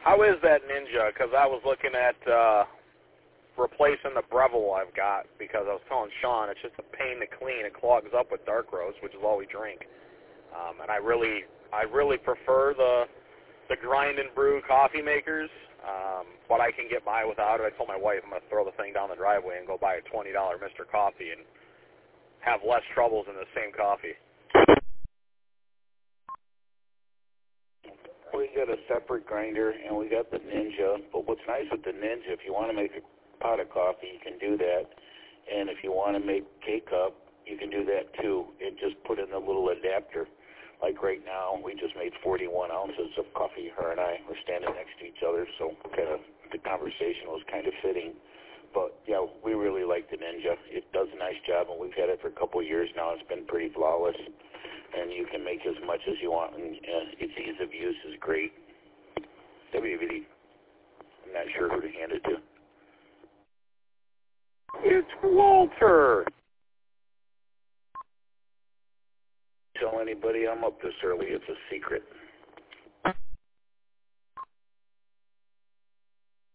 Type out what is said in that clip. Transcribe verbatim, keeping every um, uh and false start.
How is that Ninja? Because I was looking at uh, replacing the Breville I've got because I was telling Sean it's just a pain to clean. It clogs up with dark roast, which is all we drink. Um, and I really, I really prefer the the grind and brew coffee makers, um, but I can get by without it. I told my wife I'm going to throw the thing down the driveway and go buy a twenty dollar Mister Coffee and have less troubles in the same coffee. We got a separate grinder, and we got the Ninja. But what's nice with the Ninja, if you want to make a pot of coffee, you can do that. And if you want to make K-Cup, you can do that too. And just put in a little adapter. Like right now, we just made forty-one ounces of coffee, her and I. We're standing next to each other, so kind of the conversation was kind of fitting. But, yeah, we really like the Ninja. It does a nice job, and we've had it for a couple of years now. It's been pretty flawless. And you can make as much as you want, and uh, its ease of use is great. W V D. I'm not sure who to hand it to. It's Walter. Tell anybody I'm up this early. It's a secret.